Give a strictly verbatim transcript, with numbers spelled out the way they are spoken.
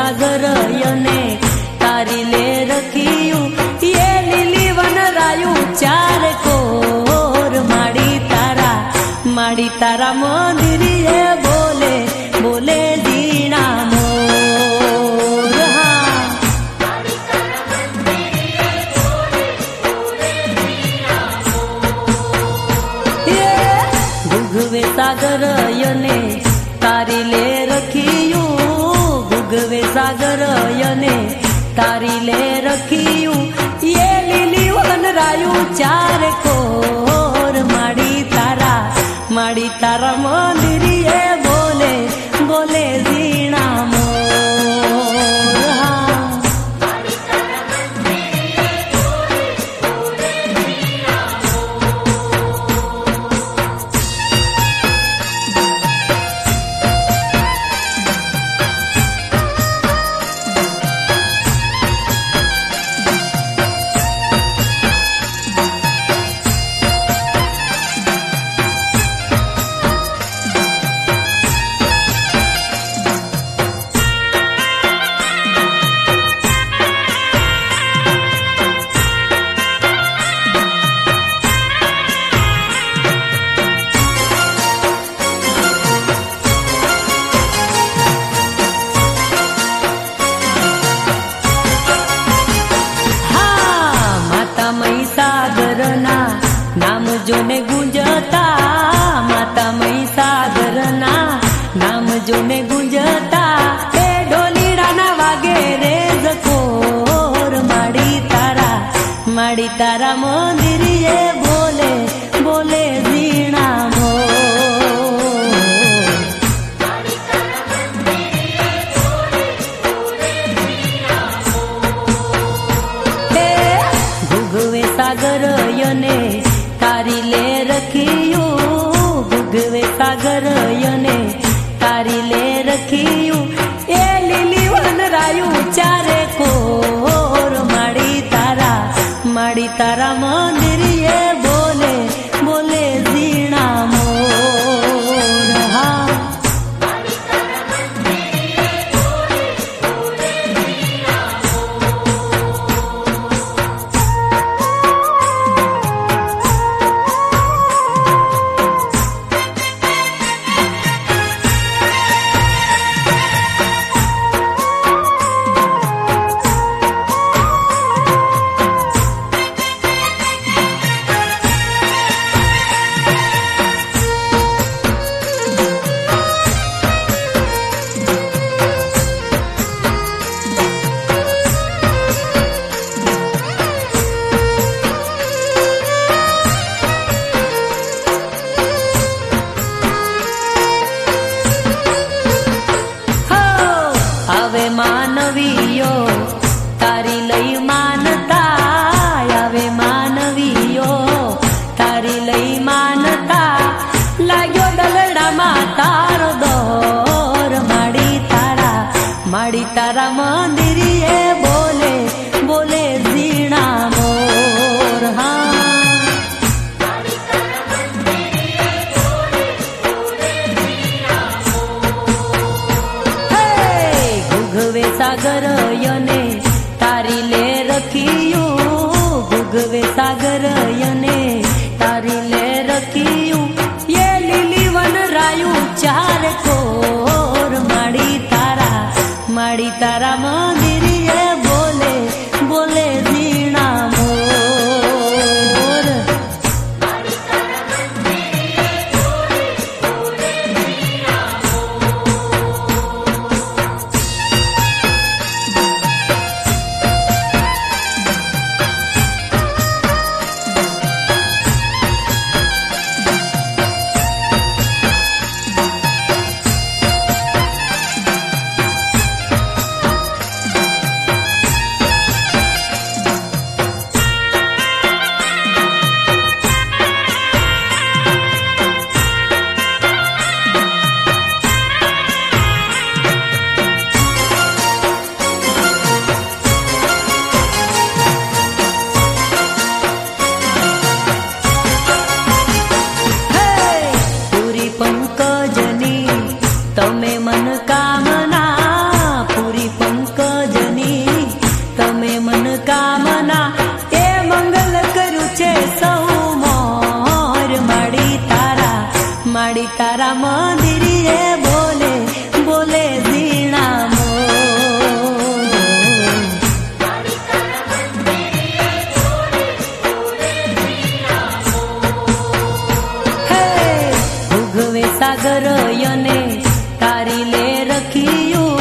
सागर यने तारी ले रखियूं ये लीली वन रायू चार कोर माड़ी तारा माड़ी तारा मंदिर ये बोले बोले दीना मोर हाँ ये गुगवे सागर यने तारी ले रखियूं गुगवे सागर यने तारी ले रखियूं ये लीली वन रायू चार कोर माड़ी तारा माड़ी तारा मंदिर ये बोले बोले दीना मोर हाँ नाम जोने गुंजता माता मई सागर ना नाम जोने गुंजता ए ढोलीड़ा ना वागे रे जकोर माड़ी तारा माड़ी तारा मंदिर ये बोले बोले दीना गुगवे सागर यने तारी ले रखियूं गुगवे सागर यने तारी ले रखियूं ये लीली वन रायू चारे कोर माड़ी तारा माड़ी तारा मंदिर ये बोले बोले दीना मोर हाँ आवे मानवीयो तारी लई मानता आवे मानवीयो तारी लई मानता लाग्यो दलड़ा मा तारो दौर माड़ी तारा माड़ी तारा मंदिर ये बोले बोले दीना मोर हाँ गुगवे सागर यने तारी ले रखियूं गुगवे सागर यने तारी ले रखियूं ये लीली वन रायू चार कोर माड़ी तारा माड़ी तारा मंदिर ये बोले बोले दीना मोर રખિયું